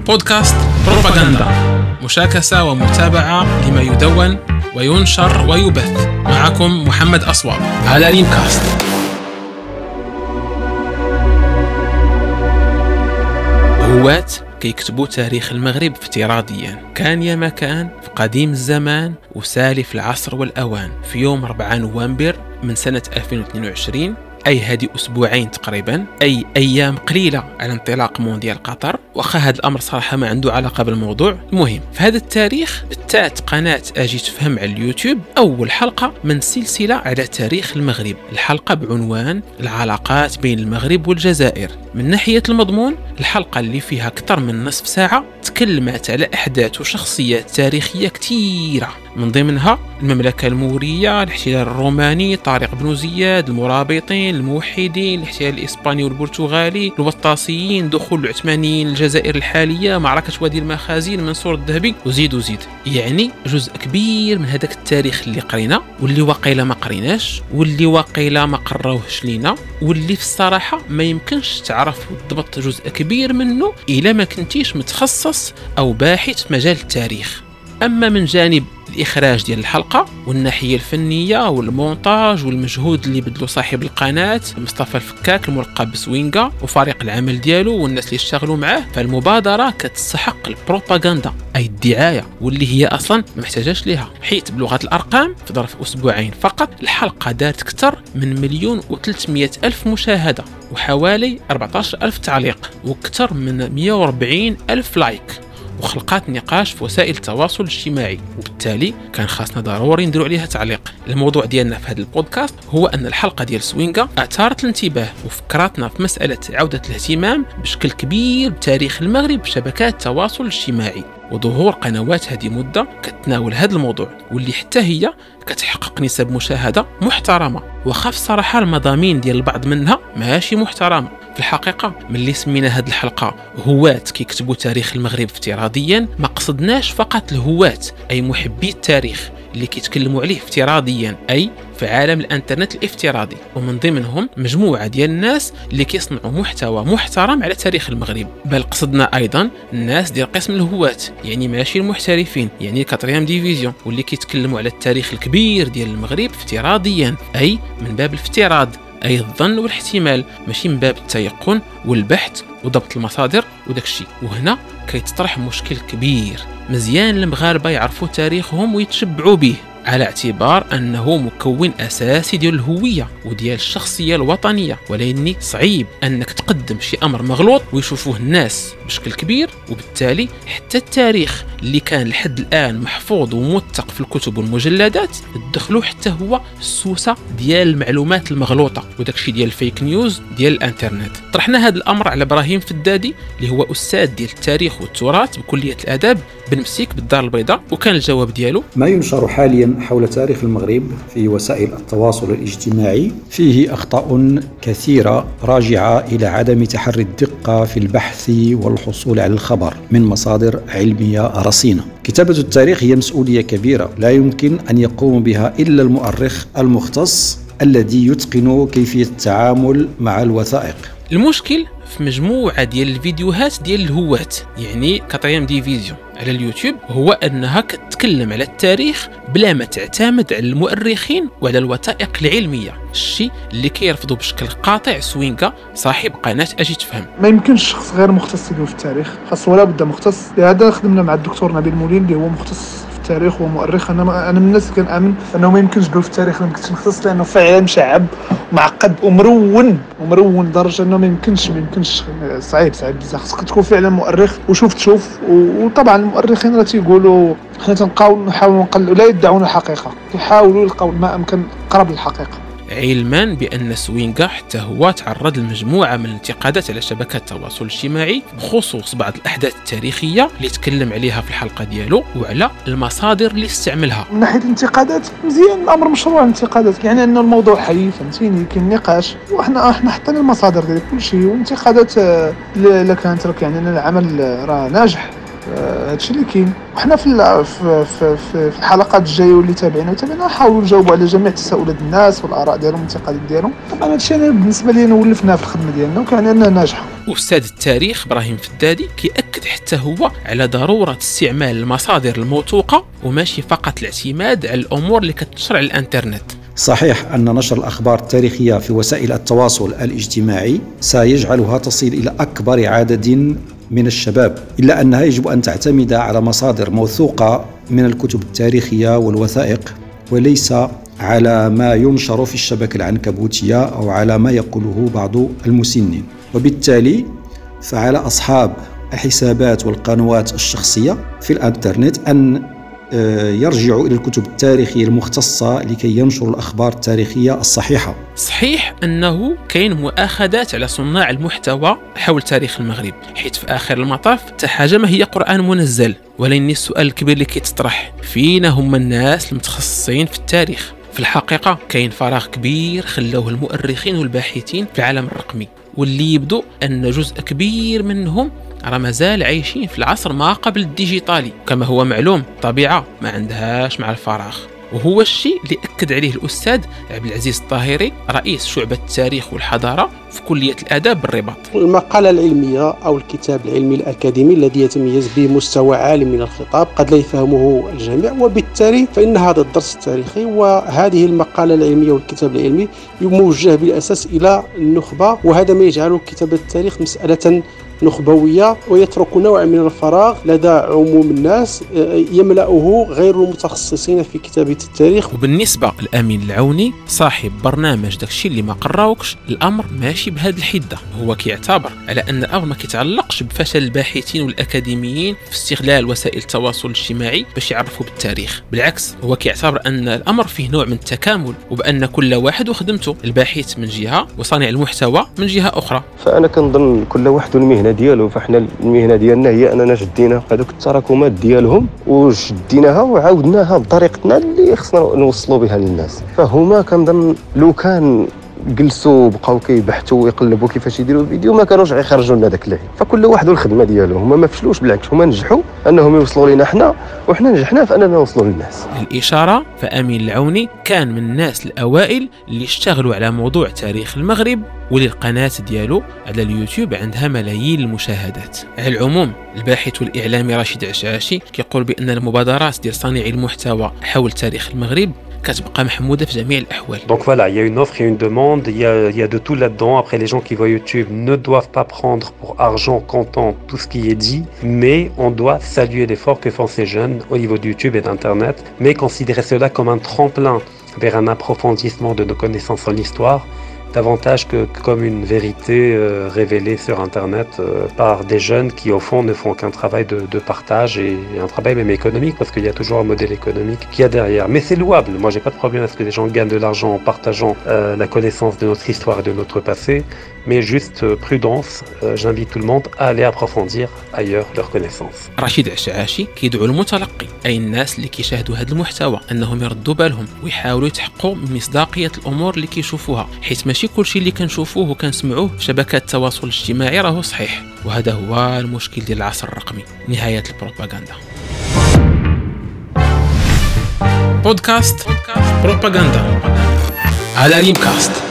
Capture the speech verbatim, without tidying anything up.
بودكاست بروباغندا، مشاكسة ومتابعة لما يدون وينشر ويبث. معكم محمد أصواب على ريمكاست. هواة كيكتبوا تاريخ المغرب افتراضيا، كان يا مكان في قديم الزمان وسالف العصر والأوان. في يوم أربعة نوفمبر من سنة ألفين واثنين وعشرين، أي هذه أسبوعين تقريبا، أي أيام قليلة على انطلاق مونديال قطر، وأخا هذا الأمر صراحة ما عنده علاقة بالموضوع. المهم، في هذا التاريخ بتات قناة أجي تفهم على اليوتيوب أول حلقة من سلسلة على تاريخ المغرب، الحلقة بعنوان العلاقات بين المغرب والجزائر. من ناحية المضمون، الحلقة اللي فيها أكثر من نصف ساعة تكلمت على أحداث وشخصيات تاريخية كثيرة، من ضمنها المملكة المورية، الاحتلال الروماني، طارق بن زياد، المرابطين، الموحدين، الاحتلال الإسباني والبرتغالي، الوطاسيين، دخول العثمانيين الجزائر الحالية، معركة وادي المخازين، منصور الذهبي، وزيد وزيد. يعني جزء كبير من هذاك التاريخ اللي قرينا، واللي واقيلا ما قريناش، واللي واقيلا ما قراوهش لينا، واللي في الصراحة ما يمكنش تعرف وتضبط جزء كبير منه إلا ما كنتيش متخصص أو باحث في مجال التاريخ. أما من جانب الإخراج ديال الحلقة والناحية الفنية والمونتاج والمجهود اللي بدلو صاحب القناة مصطفى الفكاك الملقب بسوينغا وفريق العمل ديالو والناس اللي اشتغلوا معاه، فالمبادرة كتستحق البروباغندا، أي الدعاية، واللي هي أصلا ما محتاجاش ليها، حيث بلغة الأرقام في ظرف أسبوعين فقط الحلقة دارت أكثر من مليون وثلاثمائة ألف مشاهدة، وحوالي أربعة عشر ألف تعليق، وأكثر من مئة وأربعين ألف لايك، وخلقات نقاش في وسائل التواصل الاجتماعي، وبالتالي كان خاصنا ضروري نديروا عليها تعليق. الموضوع ديالنا في هذا البودكاست هو أن الحلقة ديال سوينغا أثارت الانتباه وفكرتنا في مسألة عودة الاهتمام بشكل كبير بتاريخ المغرب بشبكات التواصل الاجتماعي، وظهور قنوات هذه مدة كتناول هذا الموضوع، واللي حتى هي كتحقق نسب مشاهدة محترمة، وخاف صراحة المضامين ديال البعض منها ماشي محترمة. في الحقيقة ملي سمينا هذه الحلقة هواة كيكتبوا تاريخ المغرب افتراضيا، ما قصدناش فقط الهواة أي محبي التاريخ اللي كيتكلموا عليه افتراضيا، أي في عالم الانترنت الافتراضي، ومن ضمنهم مجموعة ديال الناس اللي كيصنعوا محتوى محترم على تاريخ المغرب. بل قصدنا أيضا الناس ديال قسم الهواة، يعني ماشي المحترفين، يعني كاتريام ديفيزيون، واللي كيتكلموا على التاريخ الكبير ديال المغرب افتراضيا، أي من باب الافتراض، أي الظن والاحتمال، ماشي من باب التيقن والبحث وضبط المصادر وداك الشيء. وهنا كيتطرح مشكل كبير، مزيان المغاربة يعرفوا تاريخهم ويتشبعوا به، على اعتبار أنه مكون أساسي ديال الهوية وديال الشخصية الوطنية، ولكن صعيب أنك تقدم شي أمر مغلوط ويشوفوه الناس بشكل كبير، وبالتالي حتى التاريخ اللي كان لحد الآن محفوظ وموثق في الكتب والمجلدات دخلوا حتى هو السوسة ديال المعلومات المغلوطة وداك الشيء ديال الفيك نيوز ديال الانترنت. طرحنا هذا الأمر على إبراهيم فدادي اللي هو أستاذ ديال التاريخ والتراث بكلية الآداب بنمسيك بالدار البيضاء، وكان الجواب ديالو: ما ينشر حاليا حول تاريخ المغرب في وسائل التواصل الاجتماعي فيه أخطاء كثيرة راجعة إلى عدم تحري الدقة في البحث والحصول على الخبر من مصادر علمية رصينة. كتابة التاريخ هي مسؤولية كبيرة لا يمكن أن يقوم بها إلا المؤرخ المختص الذي يتقن كيفية التعامل مع الوثائق. المشكل في مجموعة ديال الفيديوهات ديال الهواة، يعني كاتريام ديفيزيون على اليوتيوب، هو أنها كتتكلم على التاريخ بلا ما تعتمد على المؤرخين وعلى الوثائق العلمية، الشيء اللي كيرفضوا بشكل قاطع سوينغا صاحب قناة أجي تفهم. ما يمكنش شخص غير مختص يدير في التاريخ، خاص ولا بد مختص. لهذا خدمنا مع الدكتور نبيل مولين اللي هو مختص التاريخ ومؤرخ. انا انا من الناس اللي كنامن انه ما يمكنش ندير في التاريخ ما يمكنش نختص، لانه فعلا مشعب معقد ومرون ومرون لدرجه انه ما يمكنش ما يمكنش صعيب صعيب بزاف. خصك تكون فعلا مؤرخ وشوف تشوف. وطبعا المؤرخين راه تيقولوا حنا تنقاو نحاولوا نقلوا، لا يدعون الحقيقه، يحاولوا يلقاو ما امكن قرب للحقيقه، علما بأن سوينغا حتى هو تعرض لمجموعة من الانتقادات على شبكات التواصل الاجتماعي بخصوص بعض الأحداث التاريخية اللي تكلم عليها في الحلقة ديالو، وعلى المصادر اللي استعملها. من ناحية الانتقادات مزيان، الأمر مشروع الانتقادات، يعني أنه الموضوع حي، فهمتيني، كاين نقاش، وإحنا إحنا حطينا المصادر ديال كل شيء، وانتقادات لا كانت لك يعني أن العمل راه ناجح، هادشي اللي كاين. وحنا في في في, في الحلقات الجايه واللي تابعينا وتابعنا نحاولوا نجاوبوا على جميع تساؤلات الناس والاراء ديالهم والانتقادات ديالهم. طبعا هادشي انا بالنسبه لي انا ولفنا في الخدمه ديالنا وكان انها ناجحه. أستاذ التاريخ إبراهيم فدادي كيأكد حتى هو على ضرورة استعمال المصادر الموثوقة وماشي فقط الاعتماد على الأمور اللي كتنشر على الانترنت. صحيح أن نشر الأخبار التاريخية في وسائل التواصل الاجتماعي سيجعلها تصل إلى أكبر عدد من الشباب، إلا أنها يجب أن تعتمد على مصادر موثوقة من الكتب التاريخية والوثائق، وليس على ما ينشر في الشبكة العنكبوتية أو على ما يقوله بعض المسنين. وبالتالي فعلى أصحاب الحسابات والقنوات الشخصية في الانترنت أن يرجعوا إلى الكتب التاريخية المختصة لكي ينشروا الأخبار التاريخية الصحيحة. صحيح أنه كاين مؤاخذات على صناع المحتوى حول تاريخ المغرب، حيث في آخر المطاف حاجة ما هي قرآن منزل، ولكن السؤال الكبير اللي كيتطرح فينا هم الناس المتخصصين في التاريخ. في الحقيقة كاين فراغ كبير خلوه المؤرخين والباحثين في العالم الرقمي، واللي يبدو أن جزء كبير منهم راه مازال عايشين في العصر ما قبل الديجيتالي. كما هو معلوم طبيعة ما عندهاش مع الفراغ، وهو الشيء اللي أكد عليه الأستاذ عبد العزيز الطاهري رئيس شعبة التاريخ والحضارة في كلية الآداب بالرباط. المقالة العلمية أو الكتاب العلمي الأكاديمي الذي يتميز به مستوى عالي من الخطاب قد لا يفهمه الجميع، وبالتالي فإن هذا الدرس التاريخي وهذه المقالة العلمية والكتاب العلمي موجه بالأساس إلى النخبة، وهذا ما يجعل كتابة التاريخ مسألة نخبوية ويترك نوع من الفراغ لدى عموم الناس يملأه غير المتخصصين في كتابة التاريخ. وبالنسبة للأمين العوني صاحب برنامج داكشي اللي ما قراوكش، الأمر ماشي بهذه الحدة. هو كيعتبر على أن الأمر ما كيتعلقش بفشل الباحثين والأكاديميين في استغلال وسائل التواصل الاجتماعي باش يعرفوا بالتاريخ، بالعكس هو كيعتبر أن الأمر فيه نوع من التكامل، وبأن كل واحد وخدمته، الباحث من جهة وصانع المحتوى من جهة أخرى. فأنا كنظن كل واحد المهنة ديالو، فاحنا المهنه ديالنا هي اننا جدينا هذوك التراكمات ديالهم وجديناها وعاودناها بطريقتنا اللي خصنا نوصلوا بها للناس. فهما كنظن لو كان جلسوا بقاو كيبحثوا ويقلبوا كيفاش يديروا الفيديو ما كانوش غيخرجوا لنا داك اللعب. فكل واحد والخدمه ديالو، هما ما فشلوش، بالعكس هما نجحوا انهم يوصلوا لنا حنا، وحنا نجحنا في اننا نوصلوا للناس. للاشاره فامين العوني كان من الناس الاوائل اللي اشتغلوا على موضوع تاريخ المغرب، وللقناه ديالو على اليوتيوب عندها ملايين المشاهدات. على العموم الباحث والاعلامي رشيد عشاشي كيقول بان المبادرات ديال صانعي المحتوى حول تاريخ المغرب كتبقى محمودة في جميع الأحوال. Donc voilà, il y a une offre et une demande, il y a, il y a de tout là-dedans. Après, les gens qui voient YouTube ne doivent pas prendre pour argent comptant tout ce qui est dit, mais on doit saluer l'effort que font ces jeunes au niveau de YouTube et d'Internet, mais considérer cela comme un tremplin vers un approfondissement de nos connaissances en histoire, davantage que comme une vérité euh, révélée sur Internet euh, par des jeunes qui au fond ne font qu'un travail de, de partage et, et un travail même économique, parce qu'il y a toujours un modèle économique qui y a derrière. Mais c'est louable, moi j'ai pas de problème à ce que les gens gagnent de l'argent en partageant euh, la connaissance de notre histoire et de notre passé, mais juste euh, prudence, euh, j'invite tout le monde à aller approfondir ailleurs leurs connaissances. رشيد عشاشي كيدعو المتلقي أي الناس اللي كيشاهدوا هذا المحتوى أنهم يردوا بالهم ويحاولوا يتحققوا من مصداقية الأمور اللي كيشوفوها، حيث ماشي كل شيء اللي كنشوفوه وكنسمعوه في شبكات التواصل الاجتماعي راهو صحيح، وهذا هو المشكل ديال العصر الرقمي. نهاية البروباغندا. بودكاست بروباغندا على ريمكاست.